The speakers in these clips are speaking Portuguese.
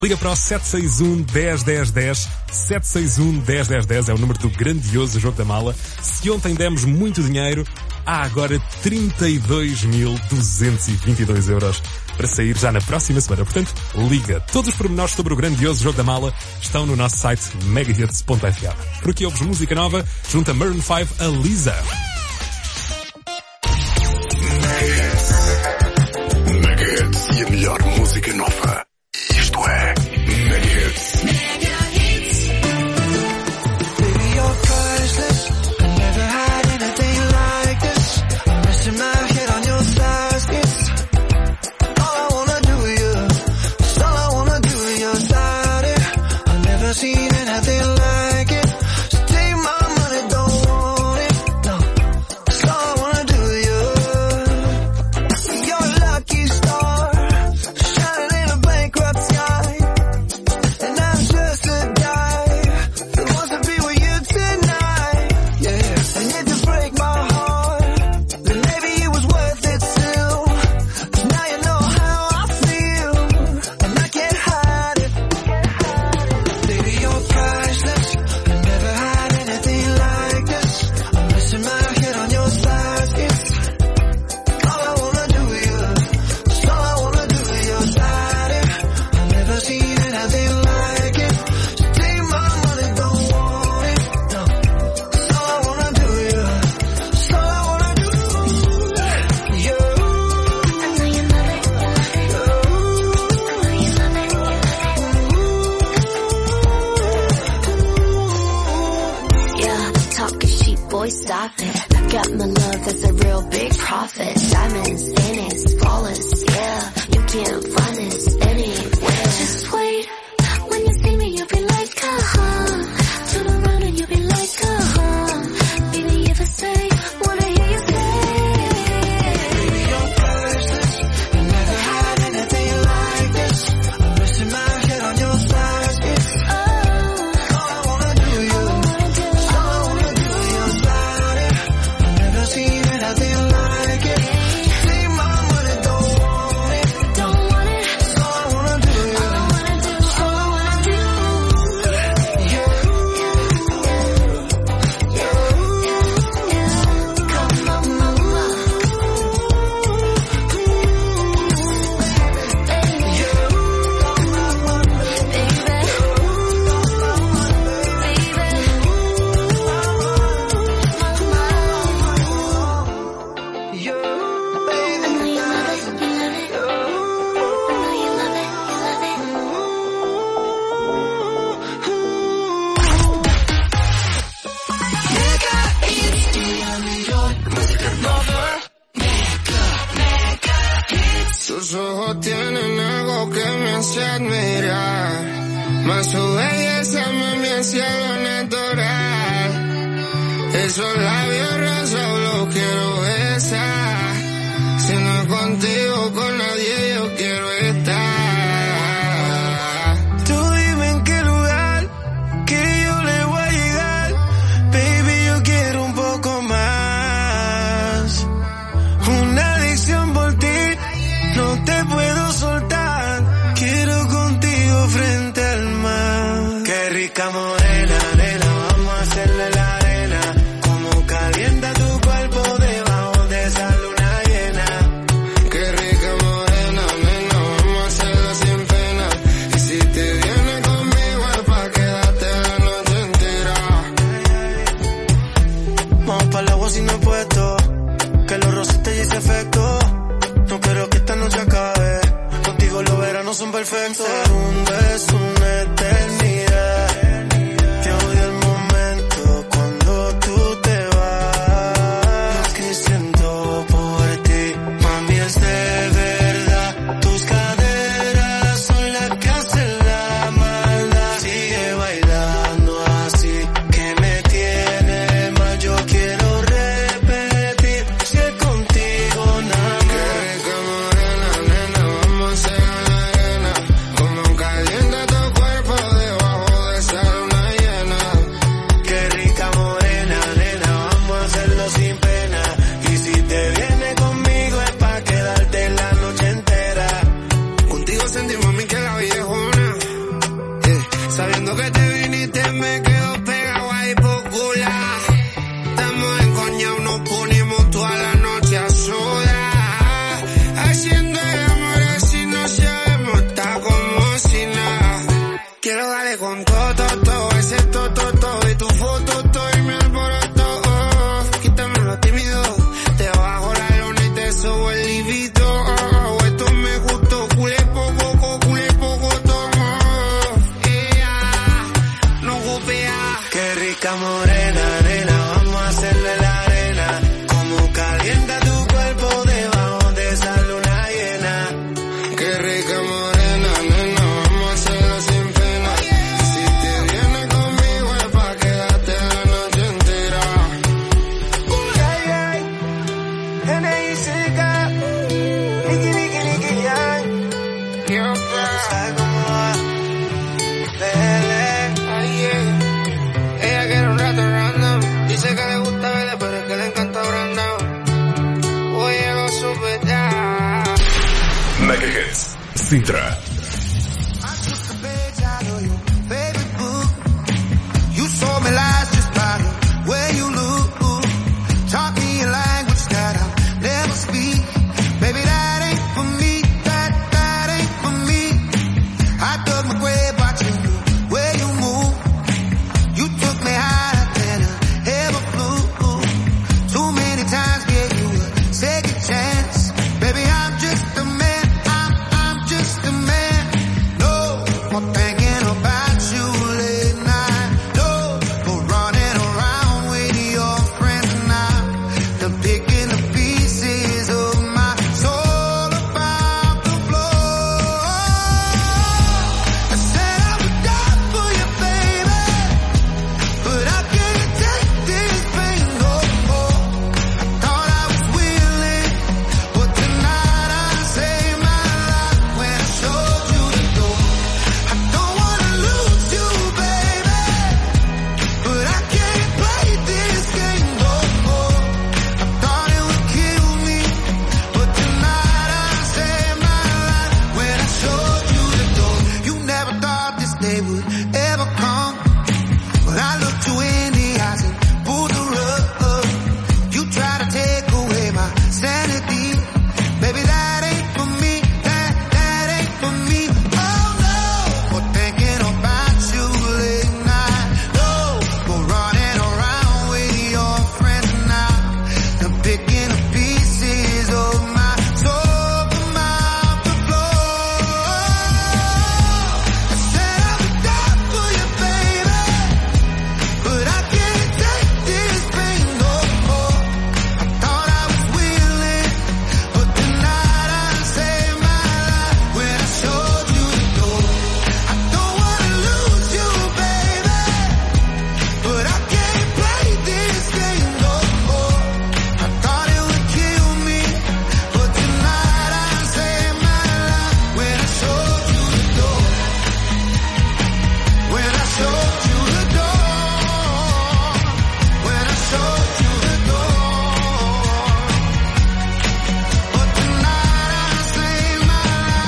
Liga para o 761-10-10-10. 761-10-10-10 é o número do grandioso Jogo da Mala. Se ontem demos muito dinheiro, há agora 32.222 euros para sair já na próxima semana. Portanto, liga. Todos os pormenores sobre o grandioso Jogo da Mala estão no nosso site megahits.fr. Por aqui ouves música nova, junto a Maroon 5, a Lisa. Megahits e a melhor música nova. Isto é Megahits. Baby, you're priceless. I never had anything like this. I'm resting my head on your thighs. It's all I wanna do with you. It's all I wanna do with your body. I've never seen anything like it. So take my money, don't want it. No, it's all I wanna do with you. You're a lucky star, shining in a bankrupt sky. And I'm just a guy who wants to be with you tonight. Yeah, and if you break my heart, then maybe it was worth it still. 'Cause now you know how I feel, and I can't hide it. Baby, you're priceless. I never had anything like this. I'm resting my head on your thighs. It's all I wanna do with you. It's all I wanna do with your body. I've never seen anything like it. So take my money, don't want it. No, it's all I wanna do with you. It's all I wanna do. You. I know you love it, I know you love it, yeah, talking sheep, boy, stop it. Got my love, that's a real big profit. Diamonds in it, flawless, yeah. You can't find this anywhere. Just wait, when you see me, you'll be like, turn around and you'll be like, baby, if I say, wanna hear you say. Baby, you're priceless. I never had anything like this. I'm resting my head on your thighs. It's all I wanna do with you. It's all I wanna do with your body. I've never seen anything like it. Take my money, don't want it. Don't want it, It's all I wanna do with you. all I wanna do, all I wanna do. Come on, mama. You, baby, I know you love it, you love it. I know you love it, you love it. Tus ojos tienen algo que me hace admirar, más su belleza me hace algo natural. Esos labios rosas los quiero besar, si no es contigo con nadie yo quiero estar. tú dime en qué lugar que yo le voy a llegar. Baby, yo quiero un poco más. Una adicción por ti, no te puedo soltar. Quiero contigo frente al mar. Qué rica morena, nena, vamos a hacerle la arena. Como calienta tu cuerpo debajo de esa luna llena. Qué rica morena, nena, vamos a hacerla sin pena. Y si te vienes conmigo es pa' quedarte la noche entera. Vamos para el agua sin no puesto, que los rosas te hice efecto. No quiero que esta noche acabe, contigo los veranos son perfectos. Segundo es una eternidad, te odio el momento cuando tú te vas. Lo que siento por ti, mami, es de verdad. Tus caderas son las que hacen la maldad. Sigue bailando así, que me tiene mal. Yo quiero repetir, si es contigo nada Qué más. rica morena, nena, vamos a hacer la arena. Como calienta tu Sabiendo que te viniste me quedo pegado ahí por gula. Estamos encoñados, nos ponemos toda la noche a soda. Haciendo el amor así no sabemos, está como si nada. Quiero darle con todo, ese todo y tu foto, todo y mi alboroto. Quítame lo tímido, te bajo la lona y te subo el libido. Esto me gustó, culé poco, tomo. No gupea. Qué rica morena, nena, vamos a hacerle la arena. Como calienta tu cuerpo debajo de esa luna llena. Qué rica morena, nena, vamos a hacerlo sin pena. Si te vienes conmigo es pa' quedarte la noche entera. ¿Sabes cómo va? Ella quiere un rato random. Dice que le gusta verle, pero es que le encanta Brandon. Oye, lo supe ya. Mega Hits, Sintra. You saw me lies just by the way you look. Taught me a language that I'll never speak. Baby, that ain't for me. That ain't for me. I dug my grave watching the way you move. You took me higher than I ever flew. Too many times gave you a second chance. Baby, I'm just a man. I'm just a man. No more thinking about you late night. No more running around with your friends now. The picking the pieces of my soul about the floor. I said I would die for you, baby, but I can't take this pain no more. I thought I was willing, but tonight I saved my life when I showed you the door. I don't wanna lose you, baby, but I can't play this game no more. I thought it would kill me, but tonight I saved my life when I showed you the door. You never thought this day would ever come, but I looked you in the eyes and pulled the rug. You try to take away my sanity. Baby, that ain't for me. That ain't for me. Oh no, for thinking about you late night. No, for running around with your friends now. I'm picking the pieces of my soul from out the floor. I said I would die for you, baby, but I can't take this pain no more. I thought I was willing, but tonight I saved my life when I showed you the door. I don't wanna lose you, baby, but I can't play this game no more. I thought it would kill me, but tonight I saved my life when I showed you the door. When I showed you the door. When I showed you the door. But tonight I saved my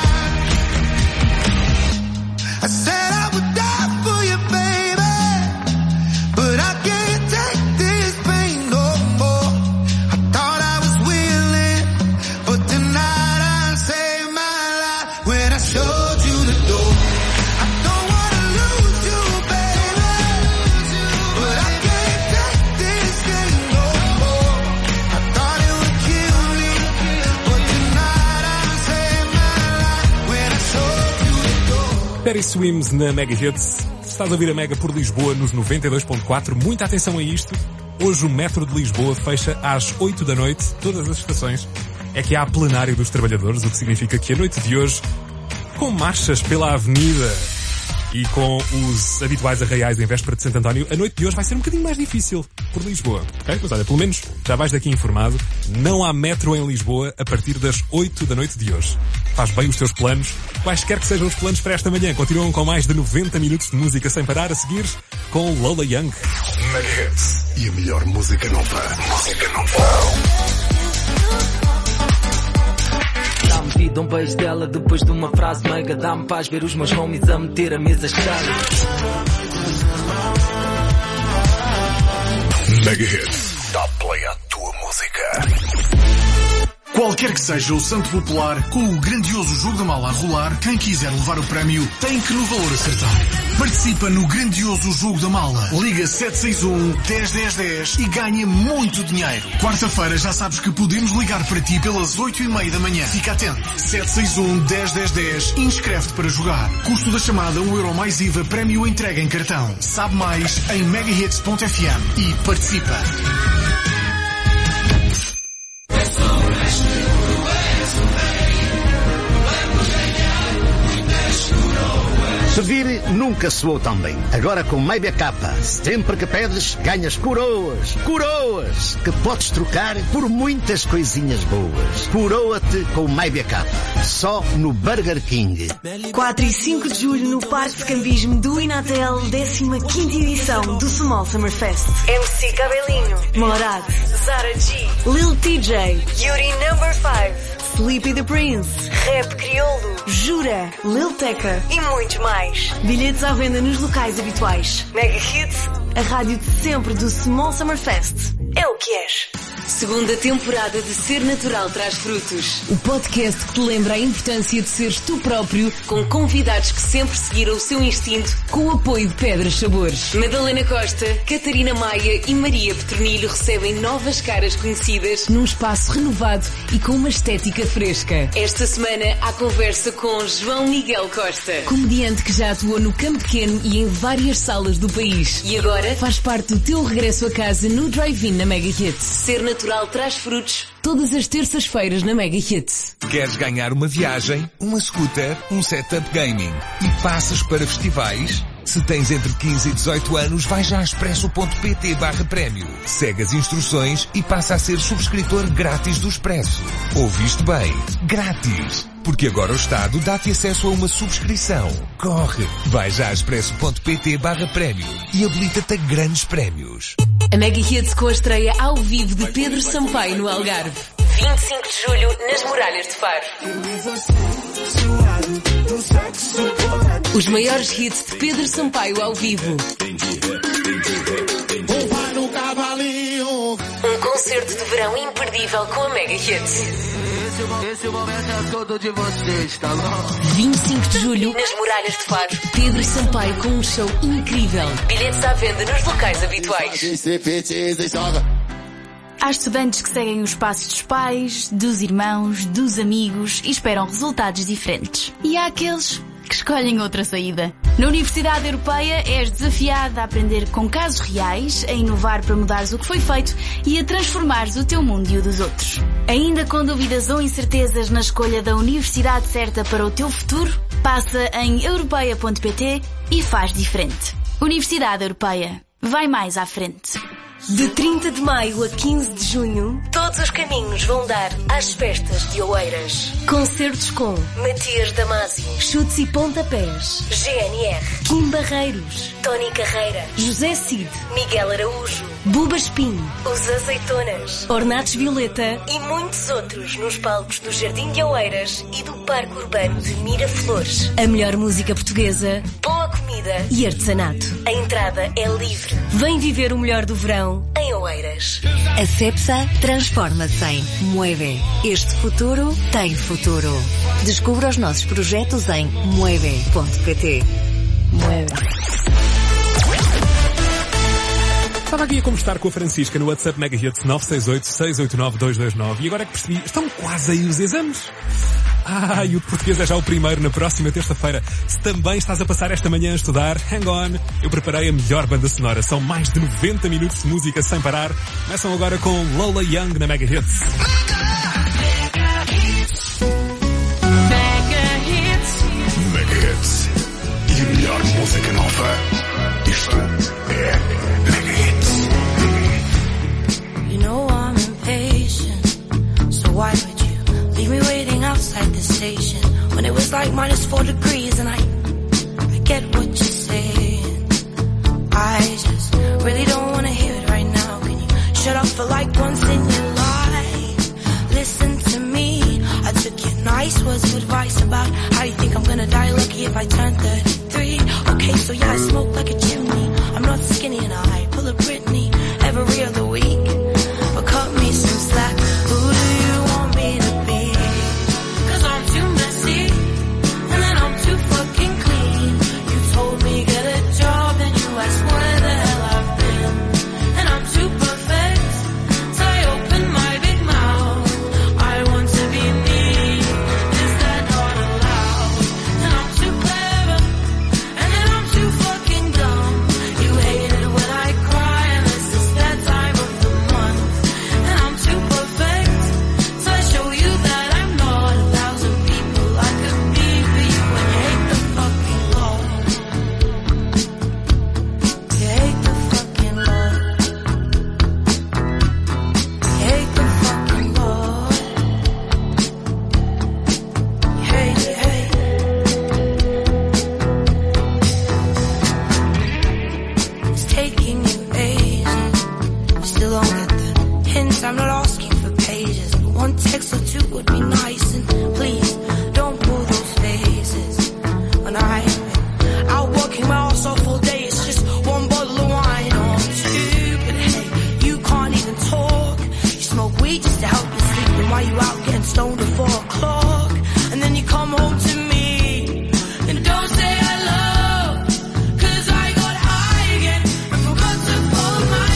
life. I said I would die for you, baby, but I can't take this pain no more. I thought I was willing, but tonight I saved my life when I showed you the door. I don't wanna lose you, baby, but I can't take this game no more. I thought it would kill me, but tonight I saved my life when I showed you the door. Perry Swims na Mega Hits. Estás a ouvir a Mega por Lisboa nos 92.4. Muita atenção a isto. Hoje o metro de Lisboa fecha às 8 da noite, todas as estações. É que há plenário dos trabalhadores, o que significa que a noite de hoje, com marchas pela avenida e com os habituais arraiais em véspera de Santo António, a noite de hoje vai ser um bocadinho mais difícil por Lisboa, ok? Mas olha, pelo menos já vais daqui informado, não há metro em Lisboa a partir das 8 da noite de hoje. Faz bem os teus planos, quaisquer que sejam os planos para esta manhã. Continuam com mais de 90 minutos de música sem parar, a seguir com Lola Young. Mega Hits e a melhor música nova. Música nova. vida, um beijo dela depois de uma frase meiga. Dá-me paz ver os meus homies a meter a mesa cheia. Mega Hits. Dá play à tua música. Qualquer que seja o santo popular, com o grandioso jogo da mala a rolar, quem quiser levar o prémio tem que no valor acertar. Participa no grandioso jogo da mala. Liga 761-101010 e ganha muito dinheiro. Quarta-feira já sabes que podemos ligar para ti pelas 8h30 da manhã. Fica atento. 761-101010 e inscreve-te para jogar. Custo da chamada €1 mais IVA, prémio entrega em cartão. Sabe mais em megahits.fm e participa. Pedir nunca soou tão bem. Agora com MyBackup, sempre que pedes, ganhas coroas. Coroas! Que podes trocar por muitas coisinhas boas. Coroa-te com MyBackup. Só no Burger King. 4 e 5 de julho no Parque de Cambismo do Inatel, 15ª edição do Small Summer Fest. MC Cabelinho, Morad, Zara G, Lil TJ, Yuri No. 5, Sleepy the Prince, Rap Criolo, Jura, Lil Tecca e muitos mais. Bilhetes à venda nos locais habituais. Mega Hits, a rádio de sempre do Small Summer Fest. É o que és. Segunda temporada de Ser Natural Traz Frutos. O podcast que te lembra a importância de seres tu próprio, com convidados que sempre seguiram o seu instinto, com o apoio de Pedras Sabores. Madalena Costa, Catarina Maia e Maria Petronilho recebem novas caras conhecidas num espaço renovado e com uma estética fresca. Esta semana há conversa com João Miguel Costa, comediante que já atuou no Campo Pequeno e em várias salas do país. E agora faz parte do teu regresso a casa no Drive-In na Mega Hits. Ser Natural Traz Frutos, todas as terças-feiras na Mega Hits. Queres ganhar uma viagem, uma scooter, um setup gaming e passas para festivais? Se tens entre 15 e 18 anos, vai já a expresso.pt/prémio. Segue as instruções e passa a ser subscritor grátis do Expresso. Ouviste bem? Grátis! Porque agora o Estado dá-te acesso a uma subscrição. Corre! Vai já a expresso.pt/prémio e habilita-te a grandes prémios. A Mega Hits com a estreia ao vivo de Pedro Sampaio no Algarve. 25 de julho nas Muralhas de Faro. Os maiores hits de Pedro Sampaio ao vivo. Um concerto de verão imperdível com a Mega Hits. Esse momento é todo de vocês, tá bom? 25 de julho nas Muralhas de Faro. Pedro Sampaio com um show incrível. Bilhetes à venda nos locais habituais. Há estudantes que seguem os passos dos pais, dos irmãos, dos amigos e esperam resultados diferentes. E há aqueles que escolhem outra saída. Na Universidade Europeia és desafiado a aprender com casos reais, a inovar para mudares o que foi feito e a transformares o teu mundo e o dos outros. Ainda com dúvidas ou incertezas na escolha da universidade certa para o teu futuro? Passa em europeia.pt e faz diferente. Universidade Europeia. Vai mais à frente. De 30 de maio a 15 de junho, todos os caminhos vão dar às festas de Oeiras. Concertos com Matias Damasio, Chutes e Pontapés, GNR, Kim Barreiros, Tony Carreira, José Cid, Miguel Araújo, Buba Espinho, Os Azeitonas, Ornatos Violeta e muitos outros nos palcos do Jardim de Oeiras e do Parque Urbano de Miraflores. A melhor música portuguesa, boa comida e artesanato. A entrada é livre. Vem viver o melhor do verão em Oeiras. A Cepsa transforma-se em Mueve. Este futuro tem futuro. Descubra os nossos projetos em mueve.pt. Mueve. Estava aqui a conversar com a Francisca no WhatsApp Mega Hits 968-689-229 e agora é que percebi, estão quase aí os exames. E o de português é já o primeiro na próxima terça-feira. Se também estás a passar esta manhã a estudar, hang on, eu preparei a melhor banda sonora. São mais de 90 minutos de música sem parar. Começam agora com Lola Young na Mega Hits. Mega Hits. E a melhor música nova. Isto é Mega Hits. You know I'm impatient, so why would you leave me waiting outside the station when it was like -4 degrees and I get what you're saying. I just really don't want to hear it right now. Can you shut up for like once in your life? Listen to me, I took your nice last words of advice about how you think I'm gonna die lucky if I turn 33. Okay, so yeah, I smoke like a chimney. I'm not skinny and I pull a Britney every other week. But cut me some slack. Who do you want me to be? 'Cause I'm too messy, and then I'm too fucking clean. You told me get a job, then you asked where the hell I've been. And I'm too perfect, so I open my big mouth. I want to be me, is that not allowed? And I'm too clever, and then I'm too fucking dumb. You hate it when I cry, and it's just that time of the month. And I'm too perfect, so I show you that I'm not 1,000 people I could be for you. And you hate the fucking law. You hate the fucking law. You hate the fucking law. You hate it, hate it. It's taking you ages. You still don't get the hints. I'm not asking for pages, but one text or two would be nice. And please don't pull those faces. When I've been out working my ass off all day, it's just one bottle of wine or two. But hey, you can't even talk. You smoke weed just to help you sleep. Then why you out getting stoned at 4 o'clock? And then you come home to me and don't say hello. 'Cause I got high again and forgot to fold my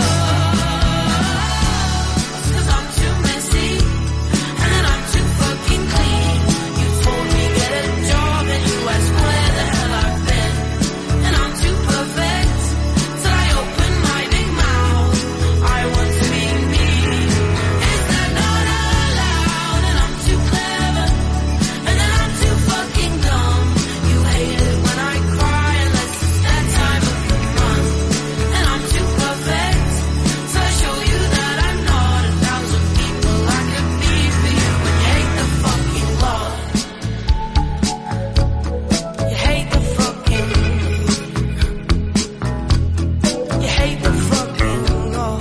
clothes. 'Cause I'm too messy, and then I'm too fucking clean. You told me get a job, and you asked where the hell I've been. And I'm too perfect, so I open my big mouth. I want to be me, is that not allowed? And I'm too clever, and then I'm too fucking dumb. You hate it when I cry, unless it's that time of the month. And I'm too perfect, so I show you that I'm not 1,000 people I could be for you. And you hate the fucking law. You hate the fucking. You hate the fucking law.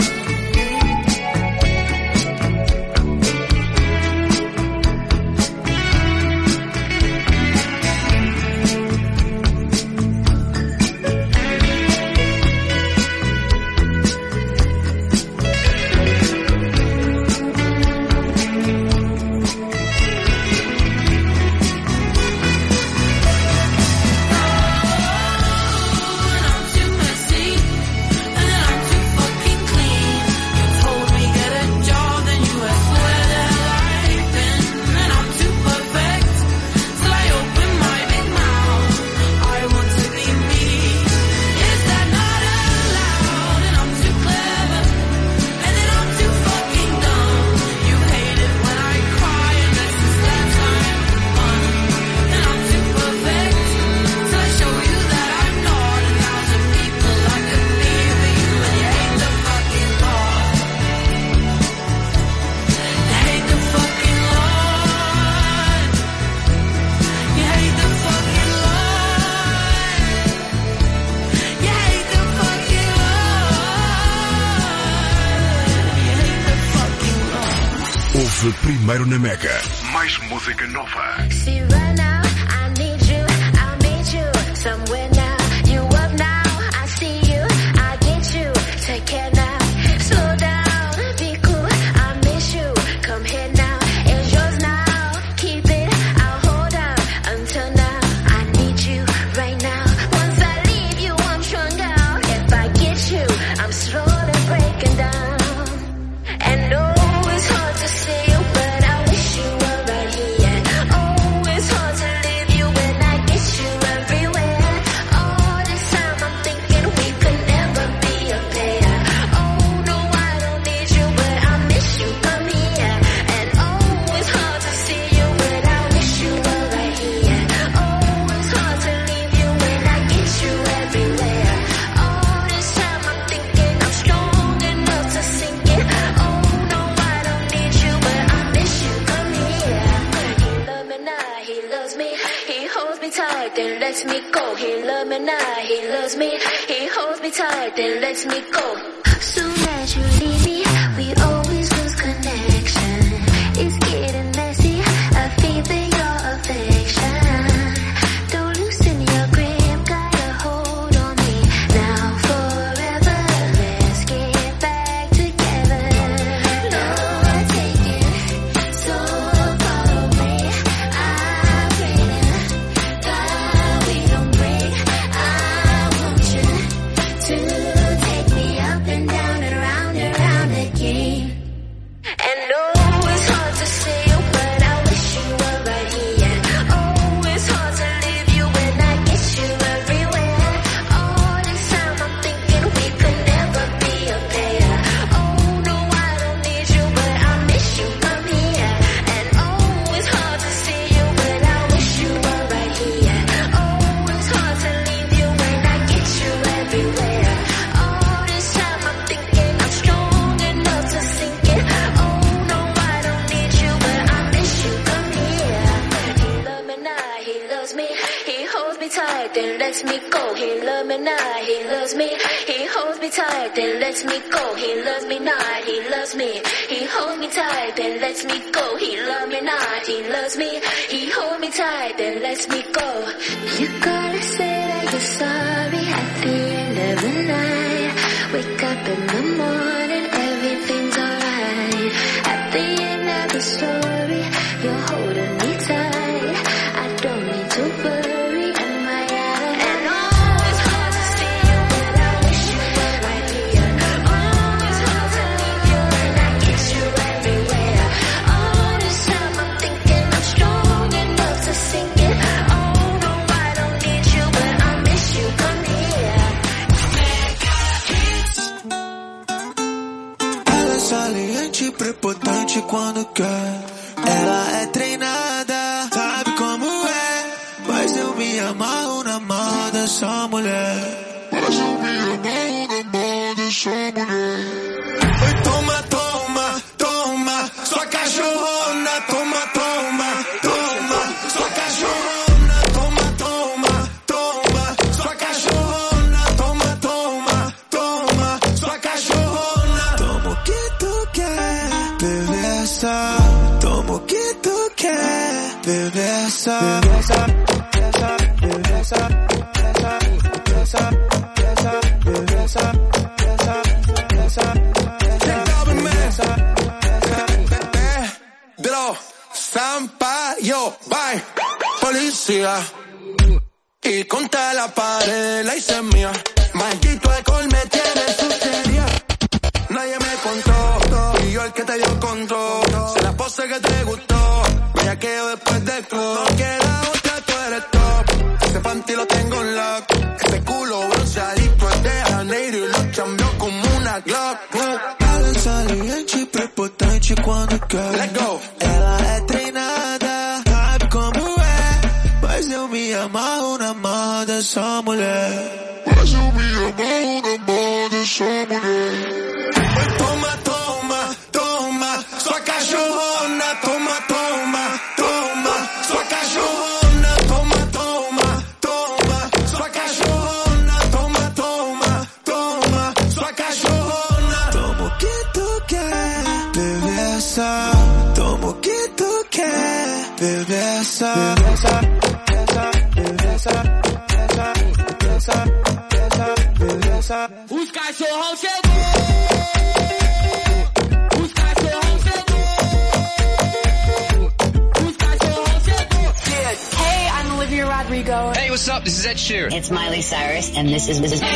And I'm too messy, and then I'm too fucking clean. You told me get a job, then you asked where the hell I've been. And I'm too perfect, so I open my big mouth. I want to be me, is that not allowed? And I'm too clever, and then I'm too fucking dumb. You hate it when I cry, unless it's that time of the month. And I'm too perfect, so I show you that I'm not 1,000 people I could be for you. And you hate the fucking law. You hate the fucking law. You hate the fucking law. You hate the fucking law. Ouve primeiro na Mega. Mais música nova. See right now, I need you, I'll meet you somewhere now. You up now, I see you, I get you. Take care now, slow down, be cool, I miss you. Come here now, it's yours now. Keep it, I'll hold on until now. I need you right now. Once I leave you, I'm strung out. If I get you, I'm slowly breaking down. And oh, it's hard to see you, but I wish you were right here. Oh, it's hard to leave you when I get you everywhere. All this time I'm thinking we could never be a pair. Oh no, I don't need you, but I miss you. Come here. And oh, it's hard to see you, but I wish you were right here. Oh, it's hard to leave you when I get you everywhere. All this time I'm thinking I'm strong enough to sink it. Oh no, I don't need you, but I miss you. Come here. He loves me now, he loves me. He holds me tight, then lets me go. He loves me now, he loves me. He holds me tight, then lets me go. Soon as you leave me, we always lose connection. It's getting messy. I feel that lets me go. He love me not, he loves me. He holds me tight, then lets me go. He loves me not, he loves me. He holds me tight, then lets me go. He love me not, he loves me. He holds me tight, then lets me go. You gotta say that you're sorry at the end of the night. Wake up in the morning, everything's alright. At the end of the story, you're holding me tight. I don't need to worry, am I out of hand? Oh, it's hard to see you, but I wish you were right here. Oh, it's hard to leave you and I kiss you everywhere. All this time I'm thinking I'm strong enough to sink it. Oh no, I don't need you, but I miss you, come here. Ela é saliente, prepotente quando quer. Ela é treinada, sabe como é. Mas eu me amarro na mão dessa mulher. Mas eu me amarro na mão dessa mulher. Oi, toma, toma, toma, sua cachorrona. Toma, toma, toma, sua cachorrona. Toma, toma, toma, sua cachorrona. Toma, toma, toma, sua cachorrona. Toma o que tu quer, perversa. Toma o que tu quer, perversa. Perversa, perversa, perversa, perversa, perversa, perversa, Pedro Sampaio, vai, policía. Y contra la pared la hice mía. Maldito alcohol me tiene suciedad. Nadie me contó, y yo el que te dio control. Se la pose que te gustó, bellaqueo después del club. No queda otra, tú eres top. Ese panty lo tengo en lock. Ese culo bronceadito es de Janeiro y lo cambió como una Glock. Ela é saliente, prepotente quando quer. Let go. Ela é treinada, sabe como é. Mas eu me amarro na mão dessa mulher. Mas eu me amarro na mão dessa mulher. Toma, toma, toma, sua cachorrona. Toma, toma, toma, sua cachorrona. Toma, toma, toma, sua cachorrona. Toma, toma, toma, sua cachorrona. Toma o que tu quer, perversa. Toma o que tu quer, perversa. Perversa, perversa, perversa, perversa, perversa, perversa. Os cachorrão chegou. Rodrigo. Hey, what's up? This is Ed Sheeran. It's Miley Cyrus, and this is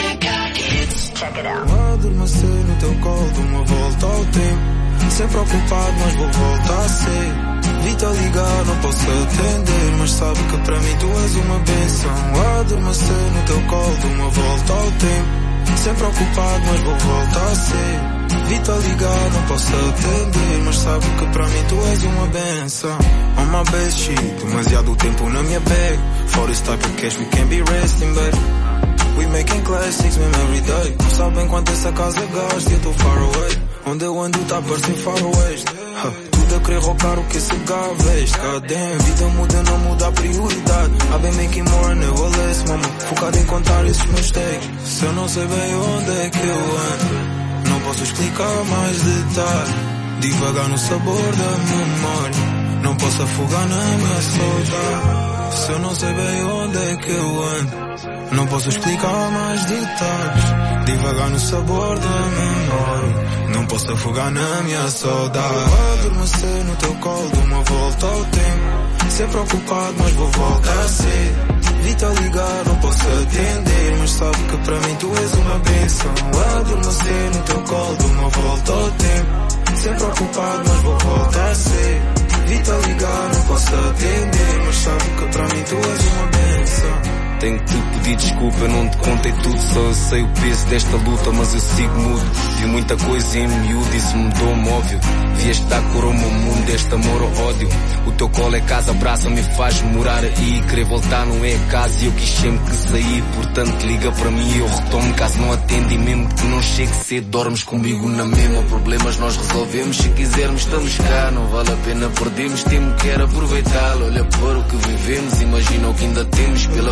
Check it out. Adormecer no teu colo, uma volta ao tempo. Sempre ocupado, mas vou voltar a ser. Vi-te a ligar, não posso atender, mas sabe que para mim tu és uma bênção. Adormecer no teu colo, uma volta ao tempo. Sempre ocupado, mas vou voltar a ser. Vi-te a ligar, não posso atender, mas sabe que para mim tu és uma benção. On my best shit, demasiado tempo na minha bag. For this type of cash we can't be resting, baby. We making classics mesmo every day. Não sabem quanto essa casa gasta, eu tô far away. Onde eu ando tá a parecer far west. Tudo a querer rocar o que esse gajo veste. Goddamn, vida muda, não muda a prioridade. I've been making more and never less, mama. Focado em contar esses meus takes. Se eu não sei bem onde é que eu ando, não posso explicar mais detalhe. Devagar no sabor da memória, não posso afogar na minha saudade. Se eu não sei bem onde é que eu ando, não posso explicar mais detalhes. Devagar no sabor da memória, não posso afogar na minha saudade. Adormecer no teu colo, uma volta ao tempo. Sempre ocupado, mas vou voltar a ser. Vi-te a ligar, não posso atender, mas sabe que para mim tu és uma bênção. Adormecer no teu colo, uma volta ao tempo. Sempre ocupado, mas vou voltar a ser. Vi-te a ligar, não posso atender, mas sabe que para mim tu és uma bênção. Tenho que te pedir desculpa, eu não te contei tudo. Só eu sei o peso desta luta, mas eu sigo mudo. Vi muita coisa em miúdo, isso mudou-me óbvio. Vi esta cor ao meu mundo, este amor ou ódio. O teu colo é casa, abraça-me e faz morar aí. Querer voltar não é casa e eu quis sempre que sair. Portanto liga para mim e eu retomo. Caso não atende e mesmo que não chegue cedo, dormes comigo na mesma. Problemas nós resolvemos, se quisermos estamos cá. Não vale a pena perdermos, temos que aproveitar. Olha para o que vivemos, imagina o que ainda temos pela frente.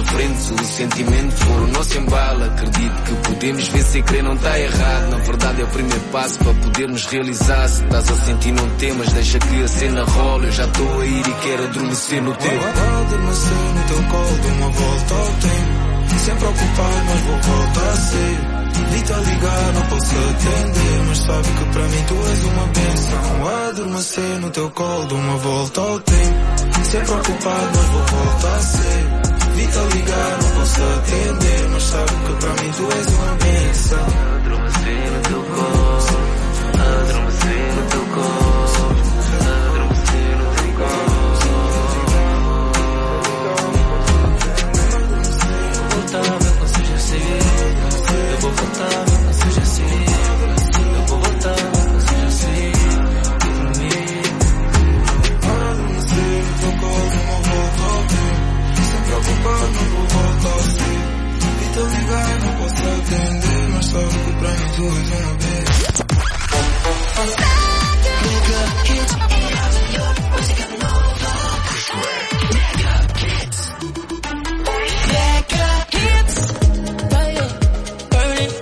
Se o sentimento for o nosso embalo, acredito que podemos vencer, crer não está errado. Na verdade é o primeiro passo para podermos realizar. Se estás a sentir não temas, deixa que a cena rola. Eu já estou a ir e quero adormecer no teu. Adormecer no teu colo, dou uma volta ao tempo. Sempre ocupado, mas vou voltar a ser. Vi-te a ligar, não posso atender, mas sabe que para mim tu és uma benção. Adormecer no teu colo, dou uma volta ao tempo. Sempre ocupado, mas vou voltar a ser. Vi-te a ligar, não posso atender, mas sabe que para mim tu és uma benção. Adormecer no teu colo, adormecer no teu colo, adormecer no teu colo. Voltar, meu conselho já sei. Eu vou voltar, meu conselho já sei. Eu vou voltar, meu conselho já sei. Por mim. Adormecer no teu colo, uma volta ao tempo. Sempre ocupado, não vou voltar a ser. Vi-te a ligar, não posso atender, mas sabe que pra mim tu és uma benção. Mega hits, música nova. Mega hits. Mega hits. Burning.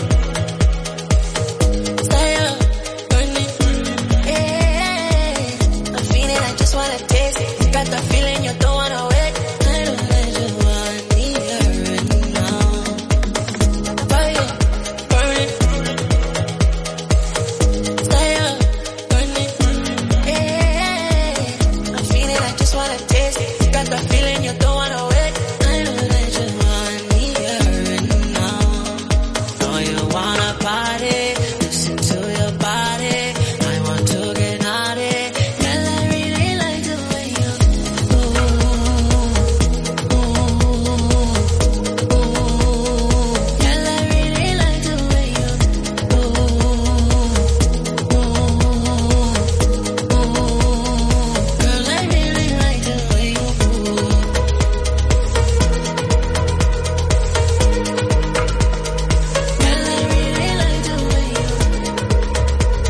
Stay up, burning. Yeah. I'm feeling, I just wanna taste it. Got the feeling you don't wanna wait. I don't let you want me right now. Fire, burning. Stay up, burning. Yeah. I'm feeling, I just wanna taste it. Got the feeling you don't wanna wait. I don't let you want me right now. Know you wanna party, listen to your body. I want to get naughty. Girl, I really like the way you Girl, I really like the way you Girl, I really like the way you Girl, I really like the way you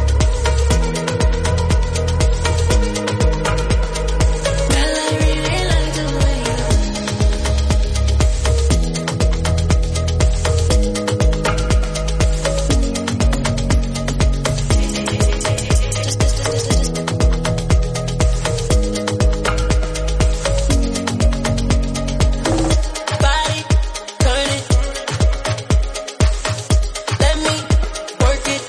Girl, I really like the way you Body, turn it. Let me work it.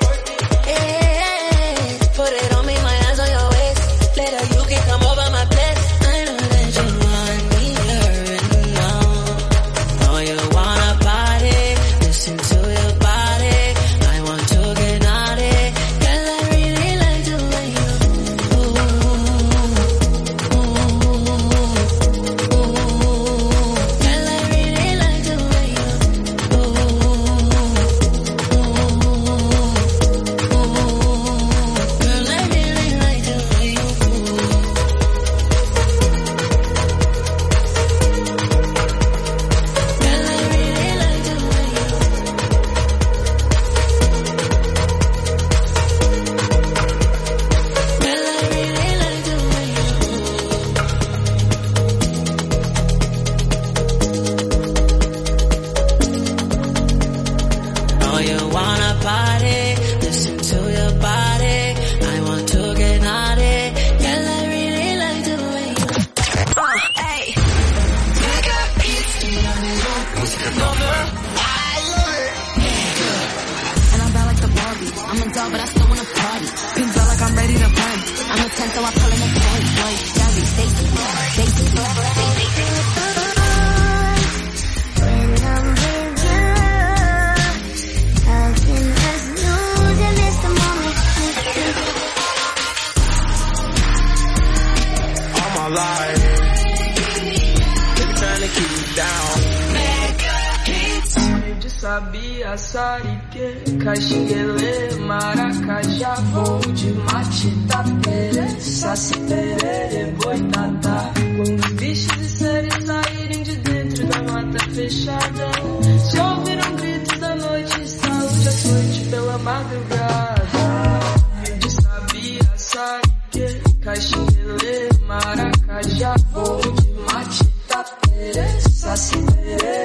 Yeah. Put it on me, my hands on your waist. Later you can come over my place. I know that you want me right now. Know you wanna party, listen to your body. I want to get naughty. Girl, I really like the way you Girl, I really like the way you Girl, I really like the way you Girl, I really like the way you Girl, I really like the way Know you wanna party, listen to your body. I want to get naughty. Girl, I really like the way you Hey. Mega hits. Música nova. And I'm bad like the Barbies. I'm a doll, but I still wanna party. Pins out like I'm ready to burn. I'm a 10, so I pull in the point. Boy, Gabby, Stacy, Stacy, Stacy. All my life, nigga trying to keep me down. Mega hits. De sabia, sarique, caxinguele, maracajá, voo de mate, tapere, saci, perere, boitatá. Quando os bichos e seres saírem de dentro da mata fechada, se ouviram gritos da noite, saúde açoite pela madrugada. De sabia, sarique, caxinguele, maracajá, voo de mate, tapere, saci, perere,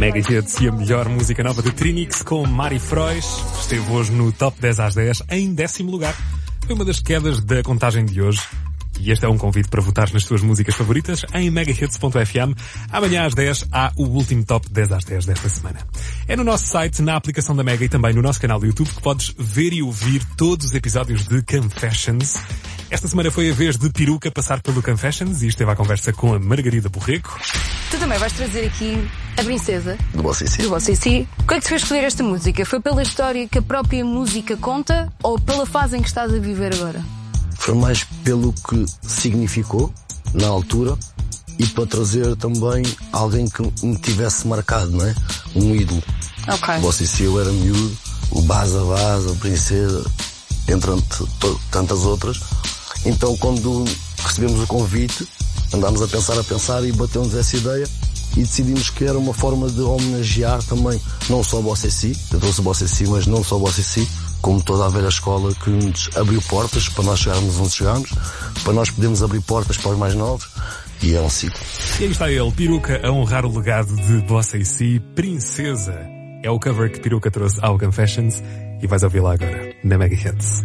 Mega Hits e a melhor música nova de Trinix com Mari Frois esteve hoje no Top 10 às 10 em 10º lugar. Foi uma das quedas da contagem de hoje. E este é um convite para votar nas tuas músicas favoritas em megahits.fm. Amanhã às 10 há o último Top 10 às 10 desta semana. É no nosso site, na aplicação da Mega e também no nosso canal do YouTube que podes ver e ouvir todos os episódios de Confessions. Esta semana foi a vez de Peruca passar pelo Confessions e esteve à conversa com a Margarida Borrego. Tu também vais trazer aqui a Princesa do Bossy. Do Bossy. O que é que te fez escolher esta música? Foi pela história que a própria música conta ou pela fase em que estás a viver agora? Foi mais pelo que significou na altura e para trazer também alguém que me tivesse marcado, não é? Um ídolo. Ok. O Bossy, eu era miúdo, o Baza, a Princesa, entre tantas outras. Então quando recebemos o convite, andámos a pensar e bateu-nos essa ideia e decidimos que era uma forma de homenagear também, não só o Bossy, eu trouxe o Bossy, mas não só o Bossy, como toda a velha escola que nos abriu portas para nós chegarmos onde chegámos, para nós podermos abrir portas para os mais novos, e é um ciclo. E aí está ele, Peruca, a honrar o legado de Bossy, Princesa. É o cover que Peruca trouxe ao Confessions e vais ouvi-la agora, na Mega Hits.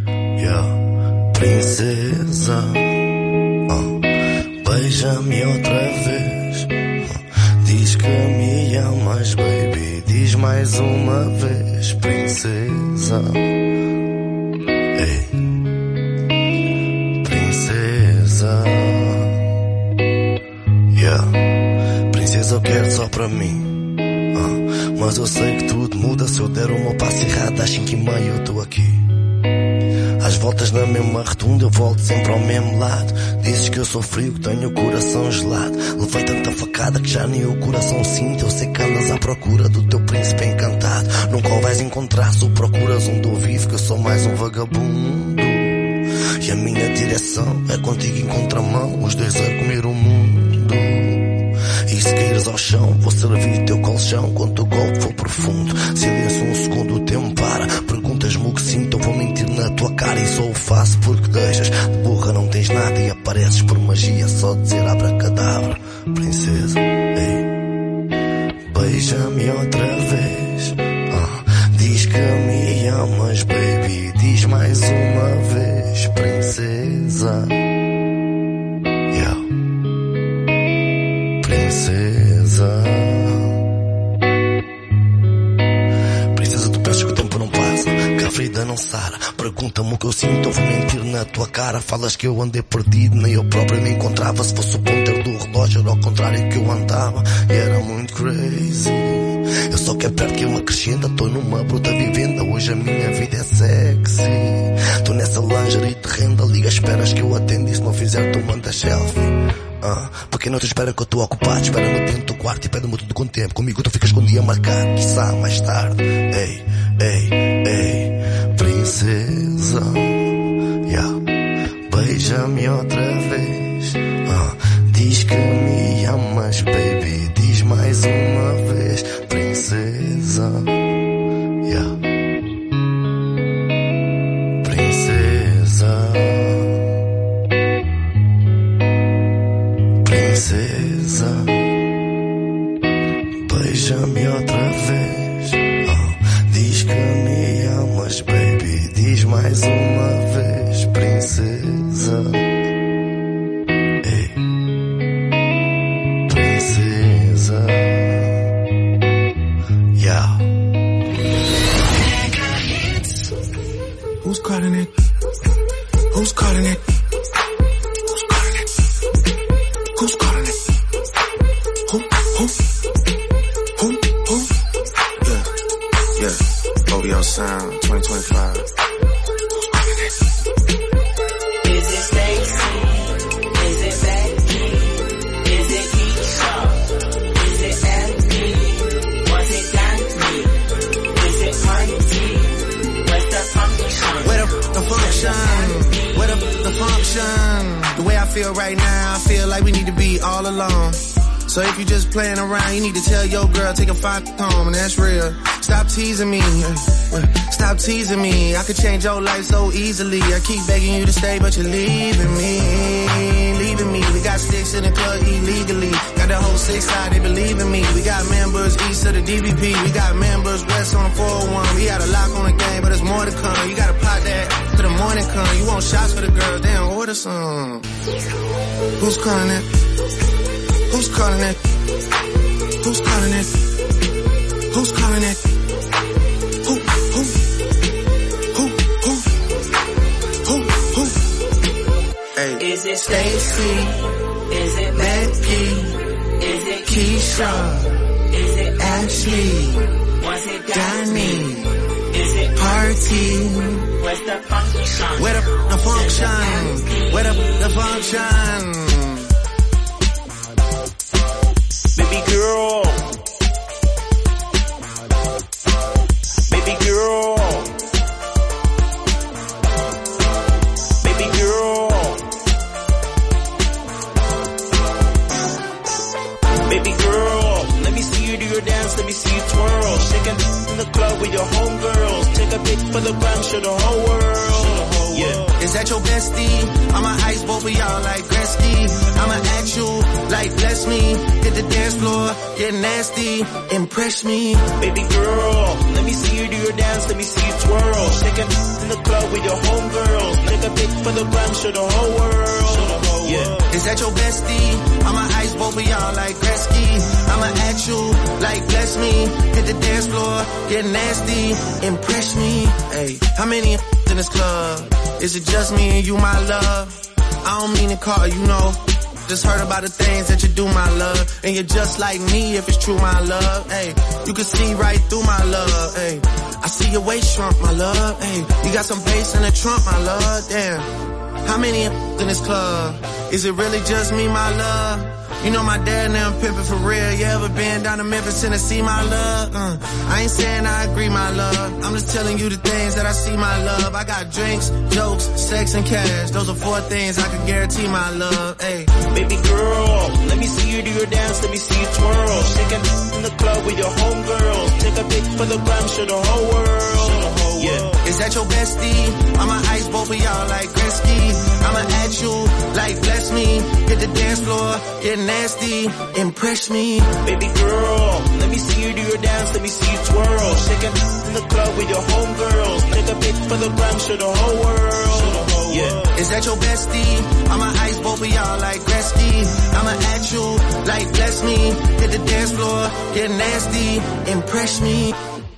Princesa, beija-me outra vez, diz que me amas, baby, diz mais uma vez, princesa. Ei, princesa, princesa, eu quero só pra mim, mas eu sei que tudo muda se eu der o meu passo errado às 5:30 eu tô aqui. Às voltas na mesma rotunda eu volto sempre ao mesmo lado. Dizes que eu sou frio, que tenho o coração gelado. Levei tanta facada que já nem o coração sinto. Eu sei que andas à procura do teu príncipe encantado. Nunca o vais encontrar se o procuras onde eu vivo, que eu sou mais um vagabundo. E a minha direção é contigo em contramão, os dois a comer o mundo. E se caíres ao chão, vou servir teu colchão quando o golpe for profundo. Silêncio um segundo, o tempo para. Perguntas-me o que sinto, eu vou mentir na tua cara e só o faço porque deixas. De burra não tens nada e apareces por magia, só dizer abracadabra. Princesa, ei, beija-me outra vez, diz que me amas, baby, diz mais uma vez, princesa. Princesa, princesa, tu pensas que o tempo não passa, que a ferida não sara. Pergunta-me o que eu sinto, eu vou mentir na tua cara. Falas que eu andei perdido, nem eu próprio me encontrava. Se fosse o ponteiro do relógio era ao contrário que eu andava. E era muito crazy. Eu só quero perto que eu me acrescenta. Tô numa bruta vivenda, hoje a minha vida é sexy. Tô nessa lingerie de renda, liga, esperas que eu atenda. E se não fizer tu manda selfie. Porque não te espera que eu tô ocupado. Espera-me dentro do quarto e pede-me tudo com tempo. Comigo tu ficas com um dia marcado, quiçá mais tarde. Ei, ei, ei, princesa, beija-me outra vez, diz que me amas, baby, diz mais uma vez, princesa, princesa, princesa, beija-me outra vez, diz que me amas, baby, diz mais uma vez, princesa. Ei, princesa. Who's calling it? Who's calling it? Who's calling it? Who's calling it? Who? Yeah. OVO Sound 2025. Who's calling it? Is it Stacy? Is it Becky? Is it Keisha? Is it Anthony? Was it Danny? Is it Monty? Where's the function? Where the function? Where the function? The way I feel right now, I feel like we need to be all alone. So if you just playing around, you need to tell your girl, take a fuck home, and that's real. Stop teasing me. Stop teasing me. I could change your life so easily. I keep begging you to stay, but you're leaving me. Leaving me. We got sticks in the club illegally. Got the whole 6 side, they believe in me. We got members east to the DVP. We got members, rest on the 401. We got a lock on the game, but there's more to come. You gotta pop that till the morning come. You want shots for the girls, damn, order some. Who's calling it? Who's calling it? Who's calling it? Who's calling it? Who? Hey. Is it Stacy? Is it Becky? Is it Keisha? Is it Ashley? Was it Danny? Is it Party? Where's the function? Where the function? Where the function? Baby girl. Baby girl. Baby girl. Baby girl, let me see you do your dance, let me see you twirl. Shaking in the club with your homegirls. Take a pic for the gram, show the whole world. Yeah. Is that your bestie? I'ma ice both of y'all like Gretzky. I'ma at you like bless me. Hit the dance floor, get nasty, impress me. Baby girl, let me see you do your dance, let me see you twirl. Shaking in the club with your homegirls. Take a pic for the gram, show the whole world. Yeah. Is that your bestie? I'ma ice both of y'all like Gretzky. I'ma at you like bless me. Hit the dance floor, get nasty, impress me. Hey, how many in this club? Is it just me and you, my love? I don't mean to call you, know. Just heard about the things that you do, my love. And you're just like me if it's true, my love. Hey, you can see right through my love. Hey, I see your waist shrunk, my love. Hey, you got some bass in the trunk, my love. Damn. How many in this club? Is it really just me, my love? You know my dad now I'm pimping for real. You ever been down to Memphis, Tennessee, my love? I ain't saying I agree, my love. I'm just telling you the things that I see, my love. I got drinks, jokes, sex, and cash. Those are 4 things I can guarantee, my love. Hey, baby girl, let me see you do your dance, let me see you twirl. Shaking in the club with your homegirls. Take a pic for the gram, show the whole world. Yeah. Is that your bestie? I'ma ice both of y'all like Gretzky. I'ma at you like bless me. Hit the dance floor, get nasty, impress me. Baby girl, let me see you do your dance, let me see you twirl. Shaking in the club with your homegirls. Take a pic for the gram, show the whole world. Yeah. Is that your bestie? I'ma ice both of y'all like Gretzky. I'ma at you like bless me. Hit the dance floor, get nasty, impress me.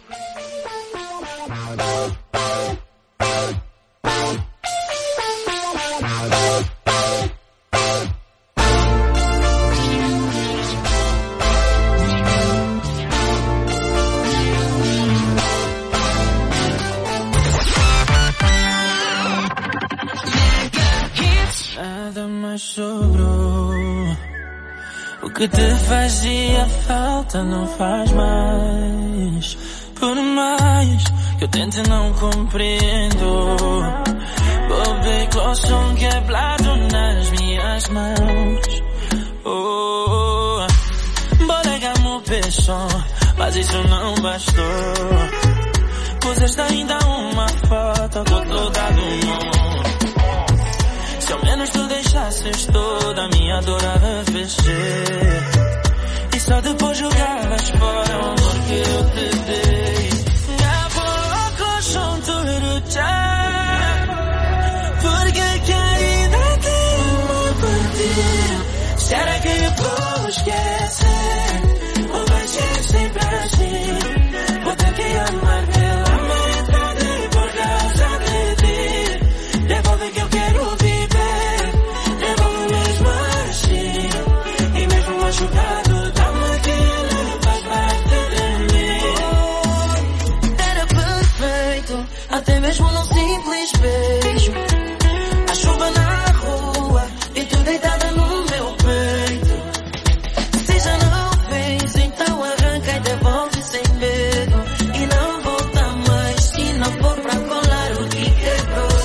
Nada mais sobrou. O que te fazia falta não faz mais. Por mais que eu tente não compreendo. Bobei com quebrado nas minhas mãos. Oh, bolega-me o peixão, mas isso não bastou. Puseste ainda uma foto com toda do mundo. Se ao menos tu deixasses toda a minha dor a arrefecer. E só depois jogavas fora o amor que eu te dei. Acabou com tudo já. Porque querida ter amor por ti. Será que eu vou esquecer? Ou vai ser sempre assim? Vou ter que amar pela metade por causa de ti. Devolve que eu quero viver. Devolve mesmo assim. E mesmo machucado, dá-me aquilo, faz parte de mim. Era perfeito, até mesmo num simples beijo. A chuva na rua e tu deitada no meu peito. Se já não fez, então arranca e devolve sem medo. E não volta mais, se não for pra colar o que quebrou.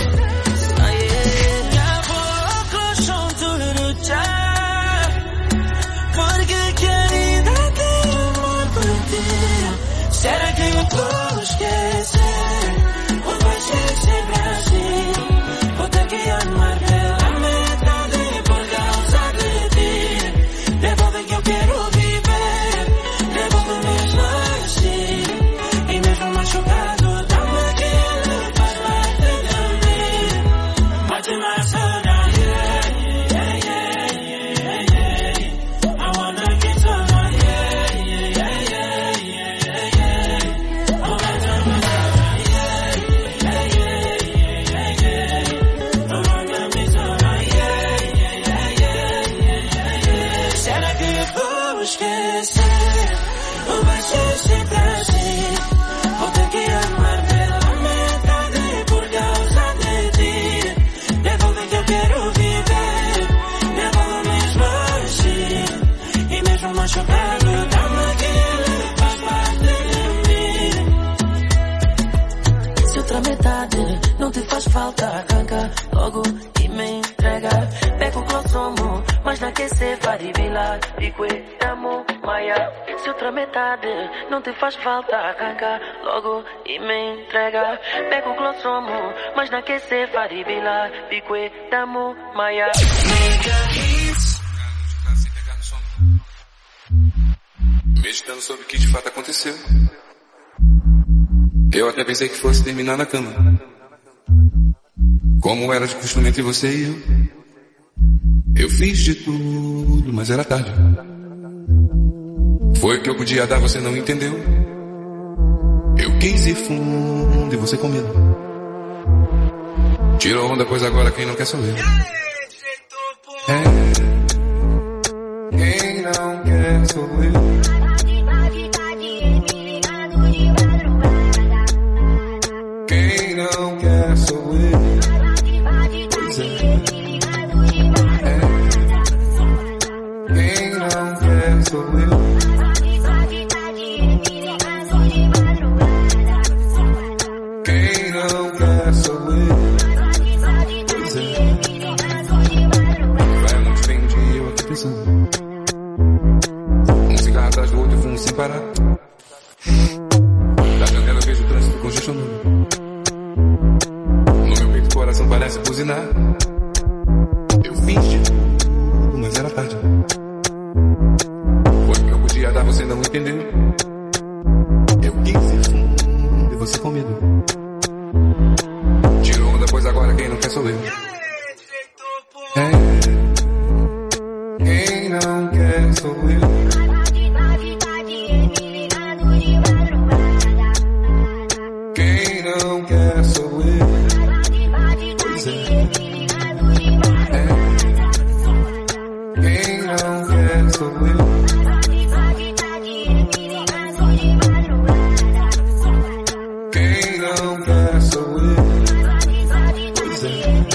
Será que eu vou esquecer? Ou vai ser sempre assim? Vou ter que amar pela metade por causa de ti. Devolve que eu quero viver. Devolve esquecer. Vai ser sempre assim. Vou ter que amar pela metade por causa de ti. Devolve que eu quero viver. Devolve mesmo assim. E mesmo machucado, dá-me aquilo, faz parte de mim. Se outra metade não te faz falta, arranca logo e me entrega. Pega o glossomo, mas não quer ser varibilar. Pique, amo, maia. Se outra metade não te faz falta, arranca logo e me entrega. Pega o glossomo, mas não quer ser varibilar. Pique, amo, maia. Meditando sobre o que de fato aconteceu. Eu até pensei que fosse terminar na cama, como era de costume entre você e eu. Eu fiz de tudo, mas era tarde. Foi o que eu podia dar, você não entendeu. Eu quis ir fundo e você com medo. Tirou onda, pois agora quem não quer sou eu. Quem não quer sou eu. Quem não quer sou eu. Pois é. Quem não quer sou eu. Quem não quer sou eu. Pois é. Vai muito bem um dia eu aqui pensando. Um cigarro atrás do outro e fumo sem parar. Da janela eu vejo o trânsito congestionando. No meu peito o coração parece buzinar. Eu fiz de tudo, mas era tarde. Foi o que eu podia dar, você não entendeu. Eu quis ir fundo e você com medo. Tirou onda, pois agora quem não quer sou eu. Quem não quer sou eu. Quem não quer sou eu. Pois é. Quem não quer sou eu. Quem não quer sou eu. Pois é.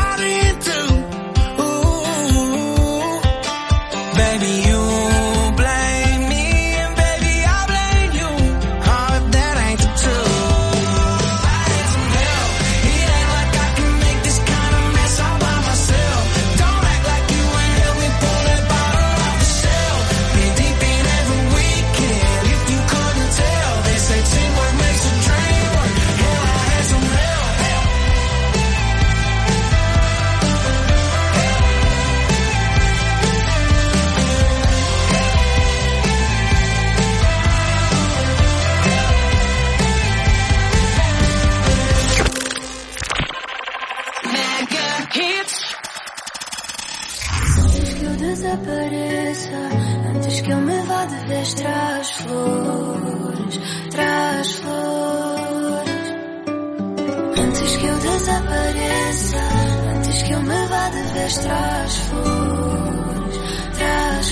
Baby, you black. eu desapareça, antes que eu me vá de vez, traz flores, traz flores. Antes que eu desapareça, antes que eu me vá de vez, traz flores, traz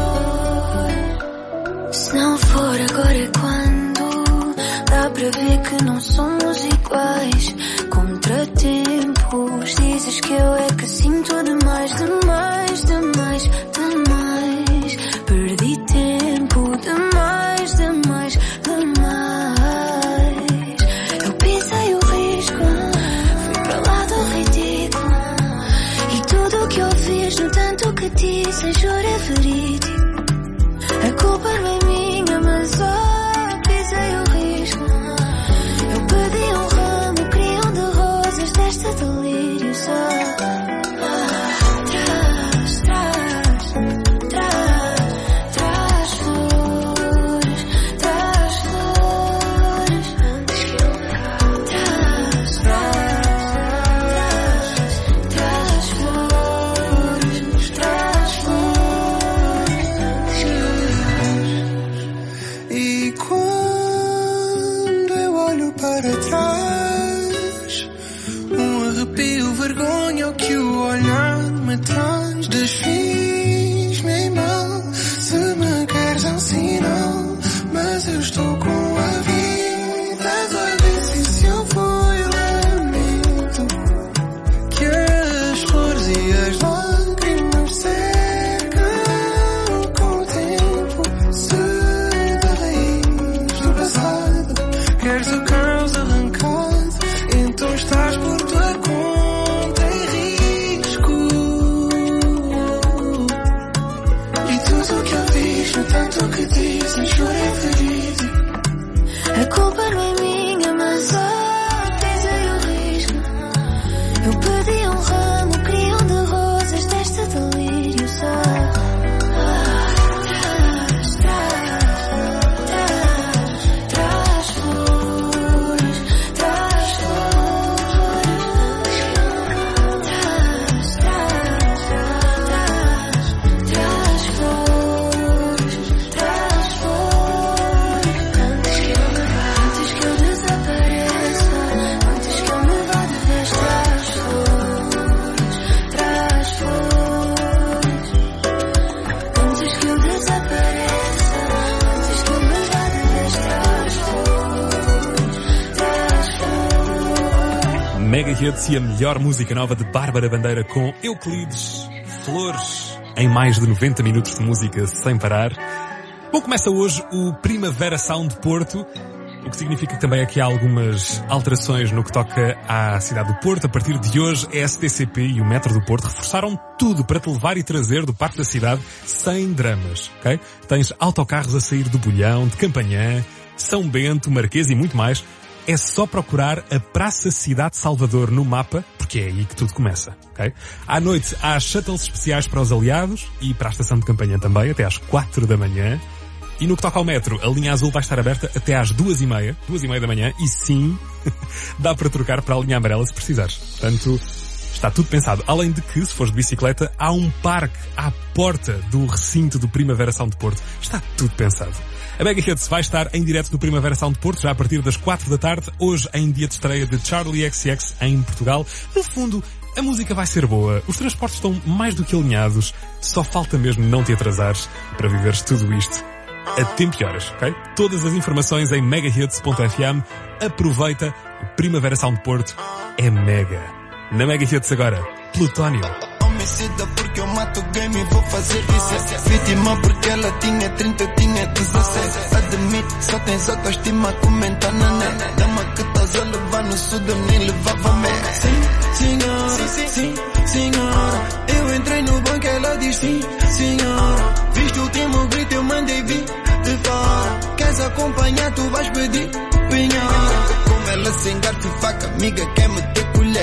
flores. Se não for agora é quando, dá para ver que não somos iguais. Contratempos, dizes que eu é que sinto demais, demais, demais, demais. Perdi tempo, demais, demais, demais. Eu pisei o risco, fui para lá do ridículo. E tudo o que eu fiz, no tanto que disse, sem chorar é verídico. A culpa não é minha, mas pisei o risco. Eu pedi um ramo, criam de rosas deste delírio só. Traz flores, traz flores. Antes que eu me vá, traz flores, traz flores. Antes que eu me vá. E quando eu olho para trás, um arrepio, vergonha, o que o olhar me traz. Desfiz-me em mão, se me queres é um sinal, mas eu estou com a vida doida. E se eu fui, lamento que as flores e as lágrimas secam com o tempo. Se da raiz do passado queres o caos arrancado, então estás por tua conta em risco. E tudo o que eu fiz, no tanto que disse, choro é verídico. A culpa não é minha, mas pisei o risco. Eu pedi um ramo, criam de rosas deste delírio só. Traz flores, traz flores. Traz flores, traz flores. Antes que eu me vá, antes que eu desapareça, antes que eu me vá de vez, traz flores, traz flores. Antes que eu desapareça, antes que eu me vá de vez, traz flores, traz flores. Mega Hits e a melhor música nova de Bárbara Bandeira com Euclides, Flores, em mais de 90 minutos de música sem parar. Bom, começa hoje o Primavera Sound Porto, o que significa que também aqui há algumas alterações no que toca à cidade do Porto. A partir de hoje, a STCP e o Metro do Porto reforçaram tudo para te levar e trazer do Parque da Cidade sem dramas, ok? Tens autocarros a sair do Bolhão, de Campanhã, São Bento, Marquês e muito mais. É só procurar a Praça Cidade Salvador no mapa, porque é aí que tudo começa, ok? À noite há shuttles especiais para os aliados e para a estação de Campanhã também, até às 4 da manhã. E no que toca ao metro, a linha azul vai estar aberta até às 2h30 da manhã, e sim, dá para trocar para a linha amarela se precisares. Portanto, está tudo pensado. Além de que, se fores de bicicleta, há um parque à porta do recinto do Primavera Sound Porto. Está tudo pensado. A Mega Hits vai estar em direto no Primavera Sound Porto, já a partir das 4 da tarde, hoje em dia de estreia de Charlie XCX em Portugal. No fundo, a música vai ser boa, os transportes estão mais do que alinhados, só falta mesmo não te atrasares para viveres tudo isto a tempo e horas, ok? Todas as informações em megahits.fm. Aproveita, o Primavera Sound Porto é mega. Na Mega Hits agora, Plutónio. Homicida porque eu mato o game e vou fazer isso. Vítima porque ela tinha 30, eu tinha 16. Admite, só tens autoestima, comenta na net. Dama que estás a levar no sul, eu nem levava me. Sim, senhora, sim, senhora. Eu entrei no banco, ela diz sim, senhora. Viste o último grito, eu mandei vir de fora. Queres acompanhar, tu vais pedir pinhora. Com ela sem garfo e faca, amiga quer meter colher. Dama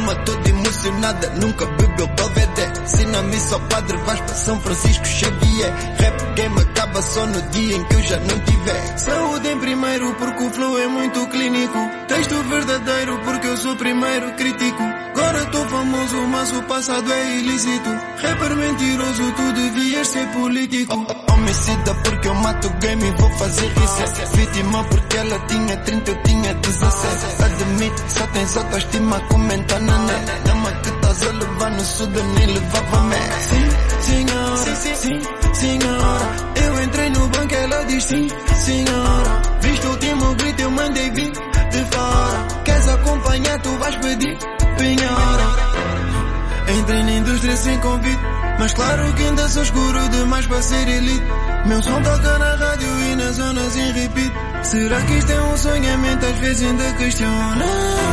Dama toda emocionada, nunca bebeu Belvedere. Ensina-me só Padre Vasco, São Francisco Xavier. Rap game acaba só no dia em que eu já não tiver. Saúde em primeiro porque o flow é muito clínico. Texto verdadeiro porque eu sou primeiro crítico. Agora tô famoso, mas o passado é ilícito. Rapper mentiroso, tu devias ser político. Homicida porque eu mato o game e vou fazer reset. Vítima porque ela tinha 30, eu tinha 17. Admite, só tens autoestima, comenta na net. Dama que estás a levar no sudo, nem levava-me. Sim, senhora, sim, senhora. Eu entrei no banco, ela diz sim, senhora. Visto o último grito, eu mandei vir de fora. Queres acompanhar, tu vais pedir penhora. Entrei na indústria sem convite, mas claro que ainda sou escuro demais para ser elite. Meu som toca na rádio e nas zonas em repeat. Será que isto é um sonho? A mente às vezes ainda questiona.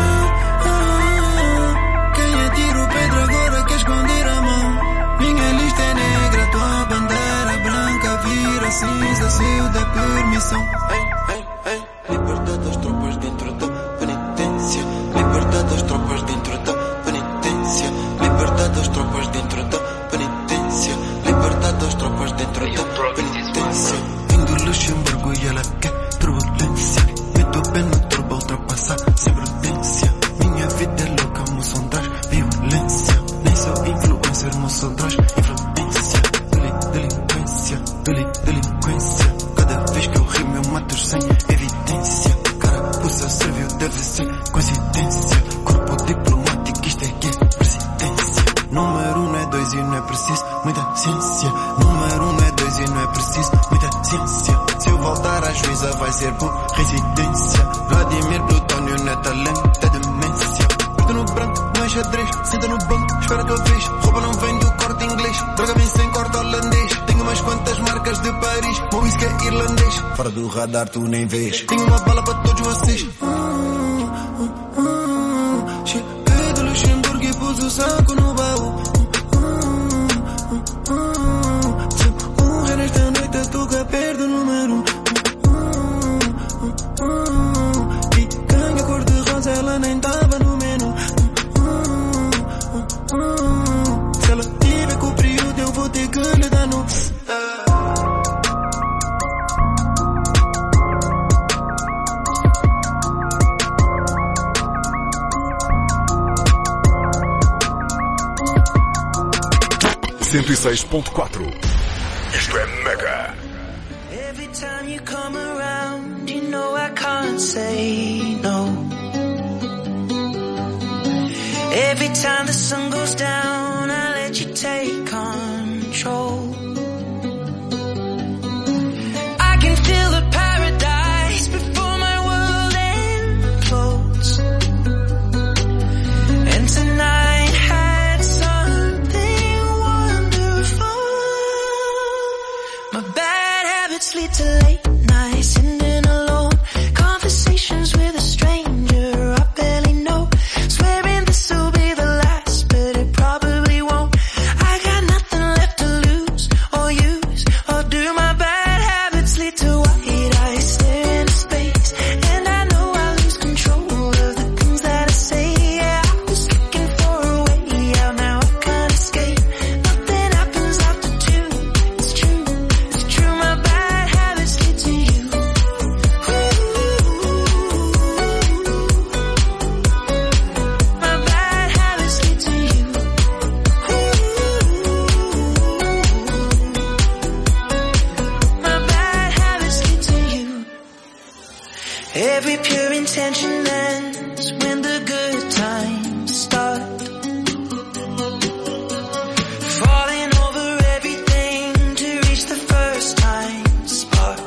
Quem atira o Pedro agora quer esconder a mão? Minha lista é negra, tua bandeira branca vira cinza se eu der permissão. Liberdade das tropas dentro da penitência. Liberdade das tropas dentro da penitência. Liberdade das tropas dentro da penitência. Liberdade das tropas dentro da penitência. Vim do Luxemburgo e ela quer turbulência. Meto o pé no turbo, ultrapassar sem prudência. Minha vida é louca, moção traz violência. Nem sou influencer, moção traz influência. Delinquência. Cada vez que eu rimo eu mato sem evidência. Carapuça serviu, deve ser coincidência. Corpo diplomático, isto é que é presidência. Número 1 não é 2 e não é preciso muita ciência. Número 1 não é 2 e não é preciso muita ciência. Se eu voltar à juíza vai ser por residência. Vladimir Plutônio não é talento, é demência. Perto no branco, não é xadrez. Senta no banco, espera a tua vez. Roupa não vem do Corte Inglês. Droga vem sem corte holandês. Tenho umas quantas marcas de Paris. Meu whisky é irlandês. Fora do radar tu nem vês. Tenho uma bala para todos vocês. Cheguei do Luxemburgo e pus o saco no baú. Se eu morrer nesta noite eu tô cá perto do número. E ganha cor de rosa, ela nem tava no menu. Se ela tiver com o período eu vou ter que lhe dar no. Isto é Mega. Every time you come around, you know I can't say no. Every time the sun goes down, I let you take control. I can feel the paradise before my world implodes. And tonight had something wonderful. My bad habits lead to late nights, sitting alone. Conversations with a stranger I barely know. Swearing this will be the last, but it probably won't. I got nothing left to lose or use or do. My bad habits lead to white eyes staring into space, and I know I lose control of the things that I say. Yeah, I was looking for a way out, now I can't escape. Nothing happens after 2. It's true, my bad habits lead to you. My bad habits lead to you. My bad habits lead to you. Every pure intention ends when the good times start. Falling over everything to reach the first time spark.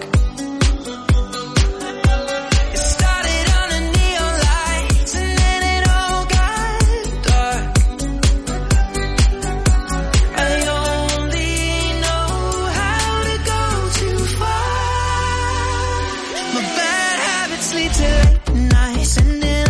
It started under neon lights and then it all got dark. I only know how to go too far. My bad habits lead to late nights and then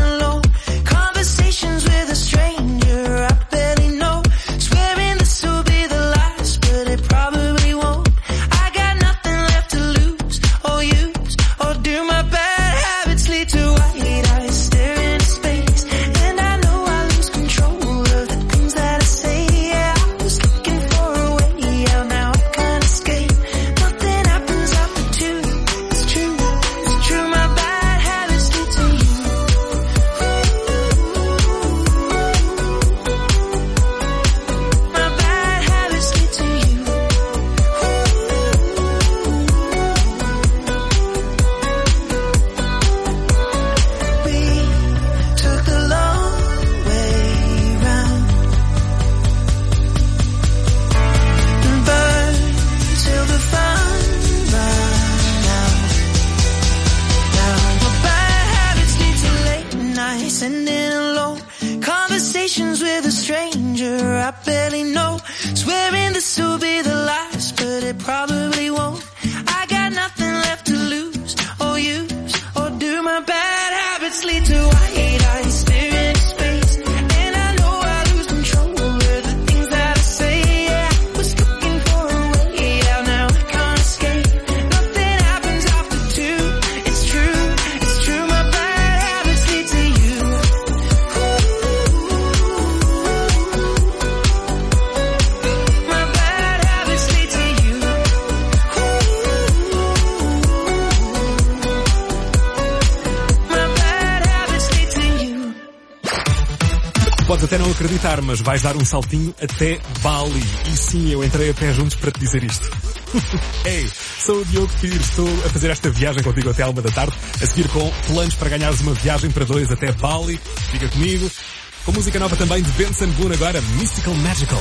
acreditar, mas vais dar um saltinho até Bali. E sim, eu entrei a pé juntos para te dizer isto. Ei, sou o Diogo Pires, estou a fazer esta viagem contigo até à 1 da tarde, a seguir com planos para ganhares uma viagem para 2 até Bali. Fica comigo. Com música nova também de Benson Boone agora, Mystical Magical.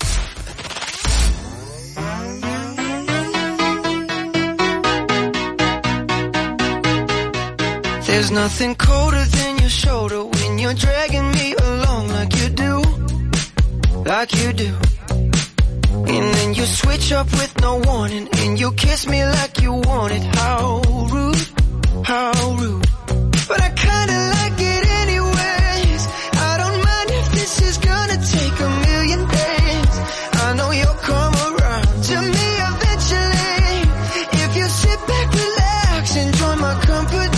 There's nothing colder than your shoulder when you're dragging me along like you do. And then you switch up with no warning and you kiss me like you want it. How rude, how rude. But I kinda like it anyways. I don't mind if this is gonna take a million days. I know you'll come around to me eventually. If you sit back, relax, and join my company.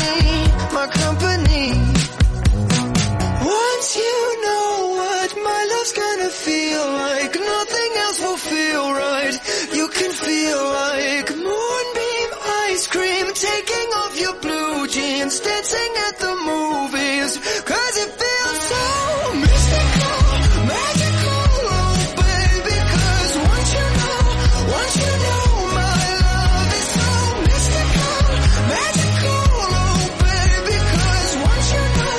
Once you know what my love's gonna feel like, nothing else will feel right. You can feel like moonbeam ice cream, taking off your blue jeans, dancing at the movies, 'cause it feels so mystical, magical, oh baby, 'cause once you know my love is so mystical, magical, oh baby, 'cause once you know,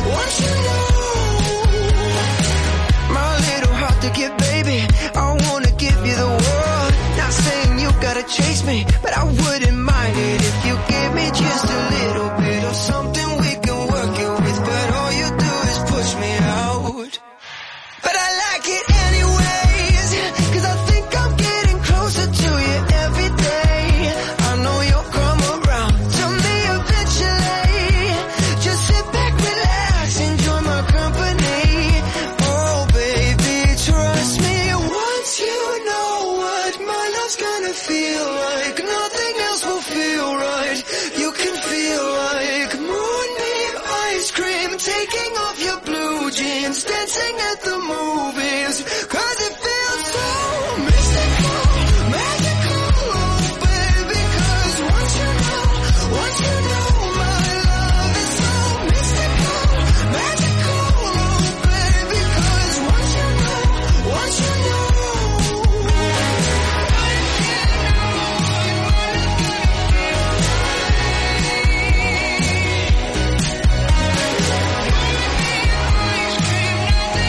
my little heart to give, baby, I wanna give you the world. Not saying you gotta chase me, but I wouldn't mind it if you give me just a little bit of something we can work it with, but all you do is push me out. But I like it anyways, 'cause I think I'm getting closer to you every day. I know you'll come around to me eventually. Just sit back, relax, enjoy my company. Oh baby, trust me, once you know what my love's gonna feel like, nothing else will feel right. You can feel like moonbeam ice cream, taking off your blue jeans, dancing at the movies,